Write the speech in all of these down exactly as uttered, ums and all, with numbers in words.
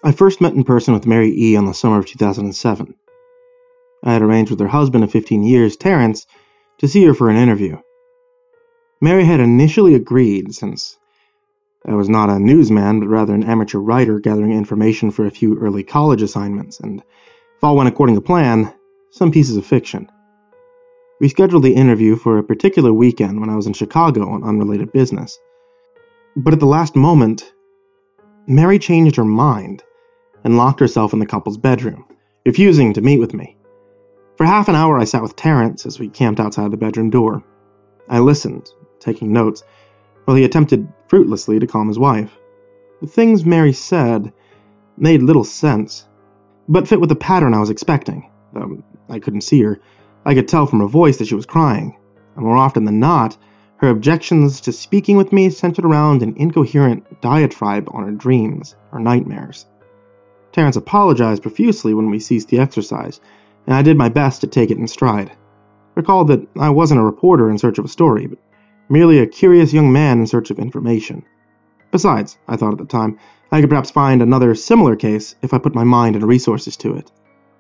I first met in person with Mary E. on the summer of two thousand seven. I had arranged with her husband of fifteen years, Terrence, to see her for an interview. Mary had initially agreed, since I was not a newsman, but rather an amateur writer gathering information for a few early college assignments, and if all went according to plan, some pieces of fiction. We scheduled the interview for a particular weekend when I was in Chicago on unrelated business. But at the last moment, Mary changed her mind and locked herself in the couple's bedroom, refusing to meet with me. For half an hour I sat with Terrence as we camped outside the bedroom door. I listened, taking notes, while he attempted fruitlessly to calm his wife. The things Mary said made little sense, but fit with the pattern I was expecting. Though I couldn't see her, I could tell from her voice that she was crying, and more often than not, her objections to speaking with me centered around an incoherent diatribe on her dreams or nightmares. Terrence apologized profusely when we ceased the exercise, and I did my best to take it in stride. Recalled that I wasn't a reporter in search of a story, but merely a curious young man in search of information. Besides, I thought at the time, I could perhaps find another similar case if I put my mind and resources to it.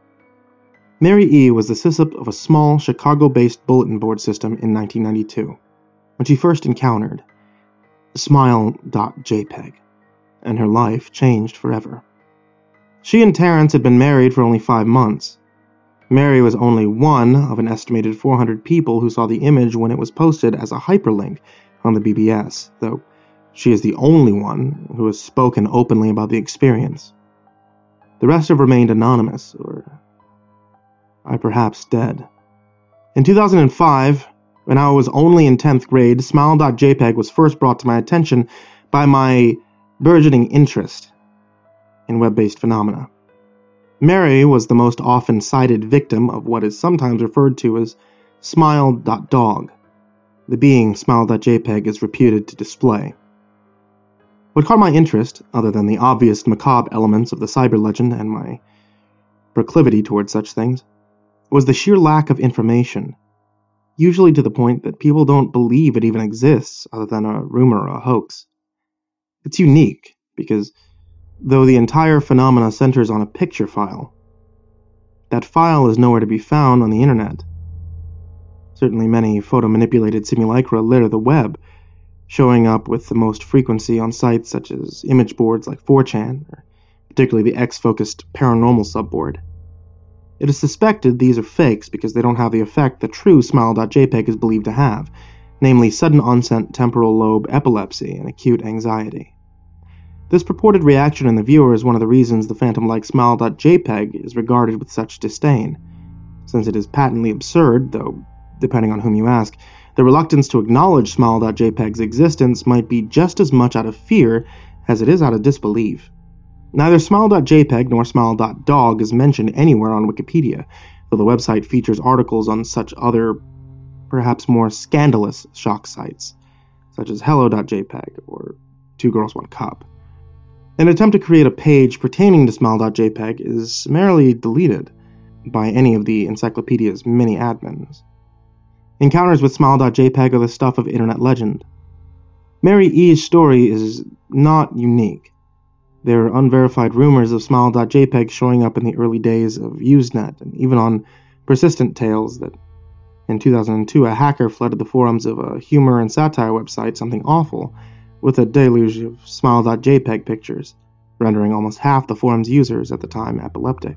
Mary E. was the sysup of a small Chicago-based bulletin board system in nineteen ninety-two, when she first encountered smile dot j p g, and her life changed forever. She and Terrence had been married for only five months. Mary was only one of an estimated four hundred people who saw the image when it was posted as a hyperlink on the B B S, though she is the only one who has spoken openly about the experience. The rest have remained anonymous, or are perhaps dead. In two thousand five, when I was only in tenth grade, smile dot j p g was first brought to my attention by my burgeoning interest in web-based phenomena. Mary was the most often cited victim of what is sometimes referred to as smile dot dog, the being smile dot j p g is reputed to display. What caught my interest, other than the obvious macabre elements of the cyber legend and my proclivity towards such things, was the sheer lack of information, usually to the point that people don't believe it even exists other than a rumor or a hoax. It's unique, because though the entire phenomena centers on a picture file, that file is nowhere to be found on the internet. Certainly many photo-manipulated simulacra litter the web, showing up with the most frequency on sites such as image boards like four chan, or particularly the X-focused paranormal subboard. It is suspected these are fakes because they don't have the effect that true smile dot j p g is believed to have, namely sudden onset temporal lobe epilepsy and acute anxiety. This purported reaction in the viewer is one of the reasons the phantom-like smile dot j p g is regarded with such disdain, since it is patently absurd, though, depending on whom you ask, the reluctance to acknowledge smile dot j p g's existence might be just as much out of fear as it is out of disbelief. Neither smile dot j p g nor smile dot dog is mentioned anywhere on Wikipedia, though the website features articles on such other, perhaps more scandalous shock sites, such as hello dot j p g or Two Girls One Cup. An attempt to create a page pertaining to smile dot j p g is summarily deleted by any of the encyclopedia's many admins. Encounters with smile dot j p g are the stuff of internet legend. Mary E.'s story is not unique. There are unverified rumors of smile dot j p g showing up in the early days of Usenet, and even on persistent tales that in two thousand two a hacker flooded the forums of a humor and satire website Something Awful with a deluge of smile dot j p g pictures, rendering almost half the forum's users at the time epileptic.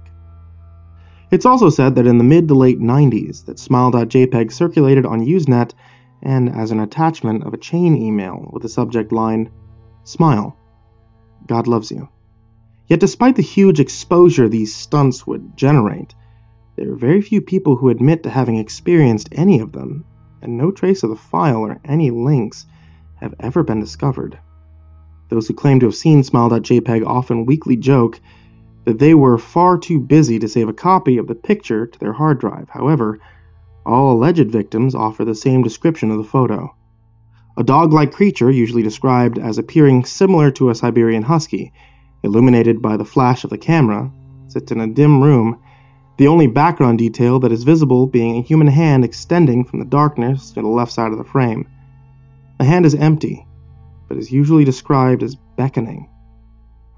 It's also said that in the mid to late nineties that smile dot j p g circulated on Usenet and as an attachment of a chain email with the subject line, Smile. God loves you. Yet despite the huge exposure these stunts would generate, there are very few people who admit to having experienced any of them, and no trace of the file or any links have ever been discovered. Those who claim to have seen smile dot j p g often weakly joke that they were far too busy to save a copy of the picture to their hard drive. However, all alleged victims offer the same description of the photo. A dog-like creature, usually described as appearing similar to a Siberian husky, illuminated by the flash of the camera, sits in a dim room, the only background detail that is visible being a human hand extending from the darkness to the left side of the frame. The hand is empty, but is usually described as beckoning.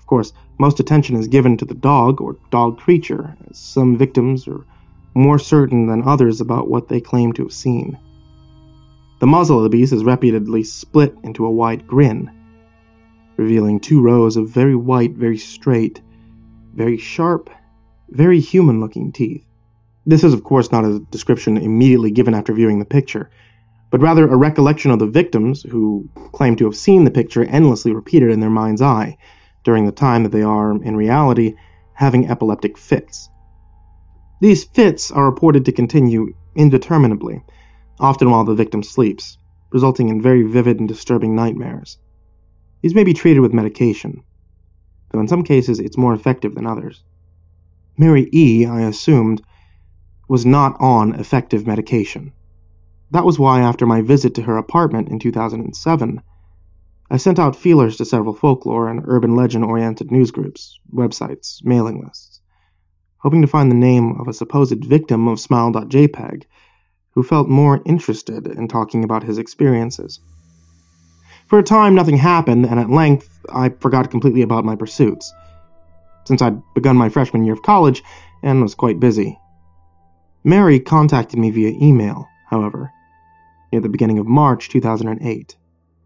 Of course, most attention is given to the dog or dog creature, as some victims are more certain than others about what they claim to have seen. The muzzle of the beast is repeatedly split into a wide grin, revealing two rows of very white, very straight, very sharp, very human-looking teeth. This is, of course, not a description immediately given after viewing the picture, but rather a recollection of the victims who claim to have seen the picture endlessly repeated in their mind's eye during the time that they are, in reality, having epileptic fits. These fits are reported to continue indeterminably, often while the victim sleeps, resulting in very vivid and disturbing nightmares. These may be treated with medication, though in some cases it's more effective than others. Mary E., I assumed, was not on effective medication. That was why, after my visit to her apartment in two thousand seven, I sent out feelers to several folklore and urban legend-oriented newsgroups, websites, mailing lists, hoping to find the name of a supposed victim of Smile.jpg who felt more interested in talking about his experiences. For a time, nothing happened, and at length, I forgot completely about my pursuits, since I'd begun my freshman year of college and was quite busy. Mary contacted me via email, however, near the beginning of March two thousand eight.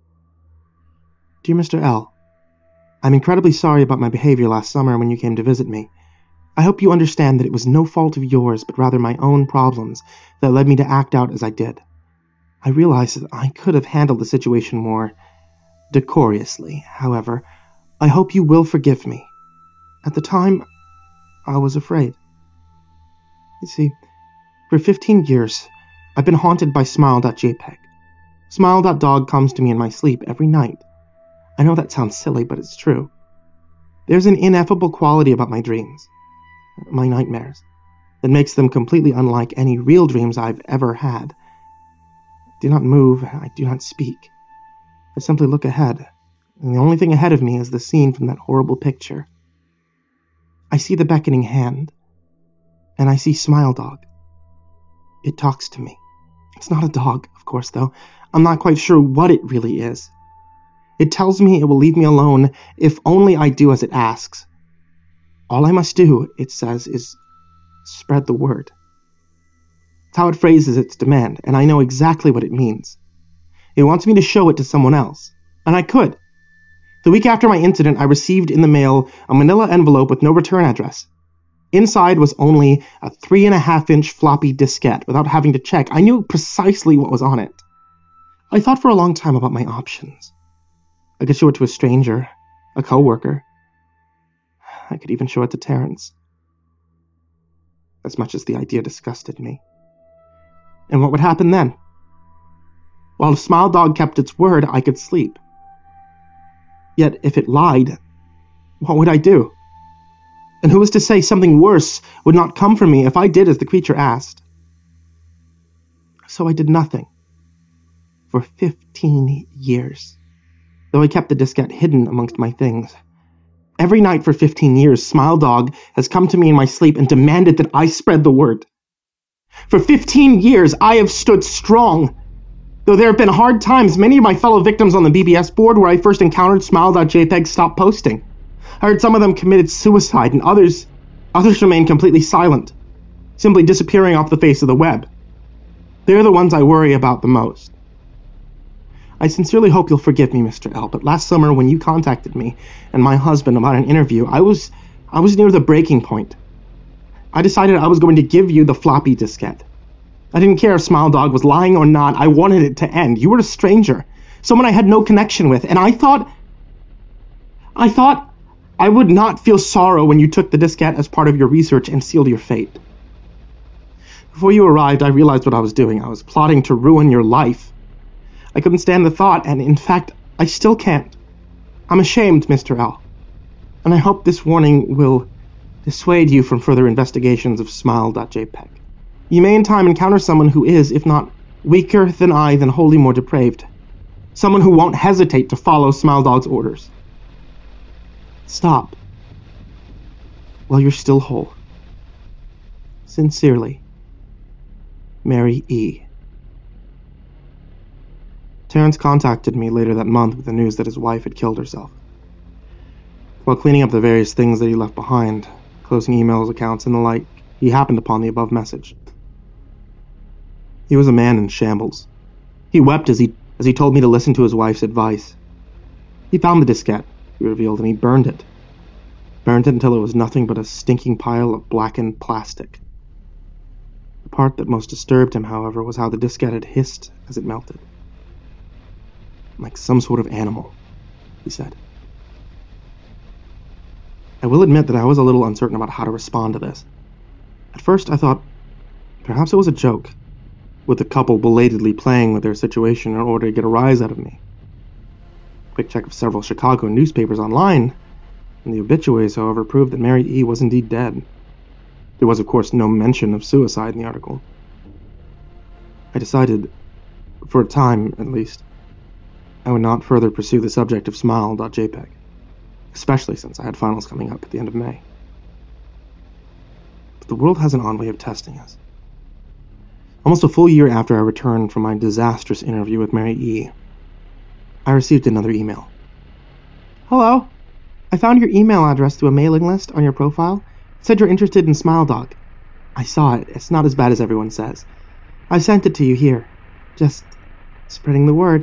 Dear Mister L, I'm incredibly sorry about my behavior last summer when you came to visit me. I hope you understand that it was no fault of yours, but rather my own problems that led me to act out as I did. I realize that I could have handled the situation more decorously. However, I hope you will forgive me. At the time, I was afraid. You see, for fifteen years, I've been haunted by Smile.jpg. Smile.dog comes to me in my sleep every night. I know that sounds silly, but it's true. There's an ineffable quality about my dreams, my nightmares, that makes them completely unlike any real dreams I've ever had. I do not move, I do not speak. I simply look ahead, and the only thing ahead of me is the scene from that horrible picture. I see the beckoning hand, and I see Smile Dog. It talks to me. It's not a dog, of course, though. I'm not quite sure what it really is. It tells me it will leave me alone if only I do as it asks. All I must do, it says, is spread the word. It's how it phrases its demand, and I know exactly what it means. It wants me to show it to someone else, and I could. The week after my incident, I received in the mail a manila envelope with no return address. Inside was only a three and a half inch floppy diskette. Without having to check, I knew precisely what was on it. I thought for a long time about my options. I could show it to a stranger, a coworker. I could even show it to Terrence. As much as the idea disgusted me. And what would happen then? While if Smile Dog kept its word, I could sleep. Yet if it lied, what would I do? And who was to say something worse would not come from me if I did as the creature asked? So I did nothing. For fifteen years. Though I kept the diskette hidden amongst my things. Every night for fifteen years, Smile Dog has come to me in my sleep and demanded that I spread the word. For fifteen years, I have stood strong. Though there have been hard times, many of my fellow victims on the B B S board where I first encountered Smile.jpg stopped posting. I heard some of them committed suicide, and others, others remain completely silent, simply disappearing off the face of the web. They're the ones I worry about the most. I sincerely hope you'll forgive me, Mister L, but last summer when you contacted me and my husband about an interview, I was, I was near the breaking point. I decided I was going to give you the floppy diskette. I didn't care if Smile Dog was lying or not. I wanted it to end. You were a stranger, someone I had no connection with, and I thought, I thought I would not feel sorrow when you took the diskette as part of your research and sealed your fate. Before you arrived, I realized what I was doing. I was plotting to ruin your life. I couldn't stand the thought, and in fact, I still can't. I'm ashamed, Mister L, and I hope this warning will dissuade you from further investigations of Smile.jpg. You may in time encounter someone who is, if not weaker than I, then wholly more depraved. Someone who won't hesitate to follow Smile Dog's orders. Stop. While you're still whole. Sincerely, Mary E. Terrence contacted me later that month with the news that his wife had killed herself. While cleaning up the various things that he left behind, closing emails, accounts, and the like, he happened upon the above message. He was a man in shambles. He wept as he as he told me to listen to his wife's advice. He found the diskette, he revealed, and he burned it. Burned it until it was nothing but a stinking pile of blackened plastic. The part that most disturbed him, however, was how the diskette had hissed as it melted. Like some sort of animal, he said. I will admit that I was a little uncertain about how to respond to this. At first, I thought perhaps it was a joke, with the couple belatedly playing with their situation in order to get a rise out of me. Quick check of several Chicago newspapers online, and the obituaries, however, proved that Mary E. was indeed dead. There was, of course, no mention of suicide in the article. I decided, for a time at least, I would not further pursue the subject of smile dot j peg, especially since I had finals coming up at the end of May. But the world has an odd way of testing us. Almost a full year after I returned from my disastrous interview with Mary E., I received another email. Hello. I found your email address through a mailing list on your profile. It said you're interested in SmileDog. I saw it. It's not as bad as everyone says. I sent it to you here. Just spreading the word.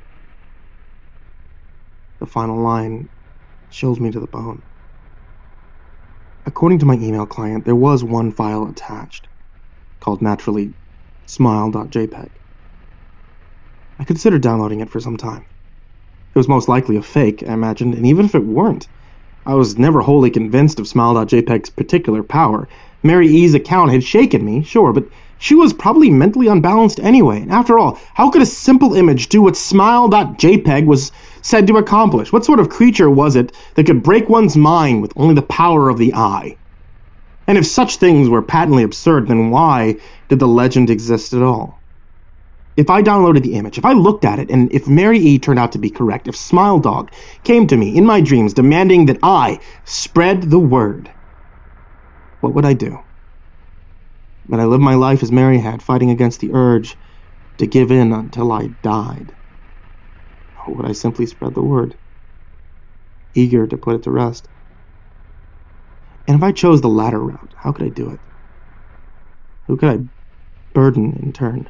The final line chilled me to the bone. According to my email client, there was one file attached, called naturally smile dot j peg. I considered downloading it for some time. It was most likely a fake, I imagined, and even if it weren't, I was never wholly convinced of smile dot j peg's particular power. Mary E.'s account had shaken me, sure, but she was probably mentally unbalanced anyway. And after all, how could a simple image do what smile dot j peg was said to accomplish? What sort of creature was it that could break one's mind with only the power of the eye? And if such things were patently absurd, then why did the legend exist at all? If I downloaded the image, if I looked at it, and if Mary E. turned out to be correct, if SmileDog came to me in my dreams demanding that I spread the word, what would I do? Would I live my life as Mary had, fighting against the urge to give in until I died? Or would I simply spread the word, eager to put it to rest? And if I chose the latter route, how could I do it? Who could I burden in turn?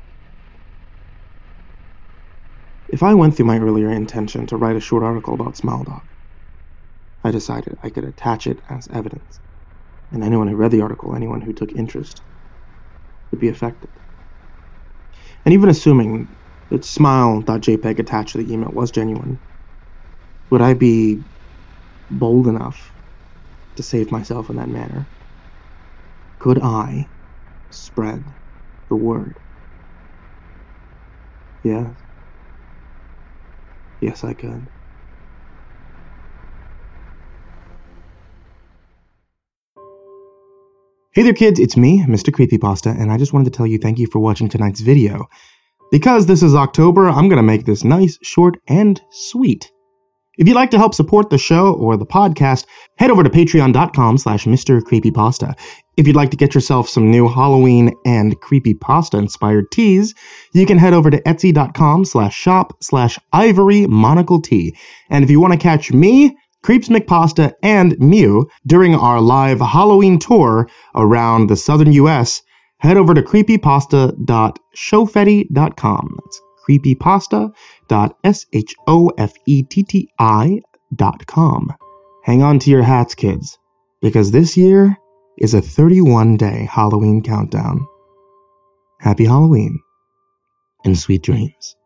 If I went through my earlier intention to write a short article about SmileDog, I decided I could attach it as evidence, and anyone who read the article, anyone who took interest, would be affected. And even assuming that smile dot j peg attached to the email was genuine, would I be bold enough to save myself in that manner? Could I spread the word? Yes. Yes, I could. Hey there kids, it's me, Mister Creepypasta, and I just wanted to tell you thank you for watching tonight's video. Because this is October, I'm gonna make this nice, short, and sweet. If you'd like to help support the show or the podcast, head over to patreon.com slash Mr. Creepypasta. If you'd like to get yourself some new Halloween and creepypasta-inspired teas, you can head over to etsy.com slash shop slash ivory monocle tea. And if you want to catch me, Creeps McPasta, and Mew during our live Halloween tour around the southern U S, head over to creepypasta dot shofetti dot com. That's creepypasta dot shofetti dot com. Hang on to your hats, kids, because this year is a thirty-one day Halloween countdown. Happy Halloween and sweet dreams.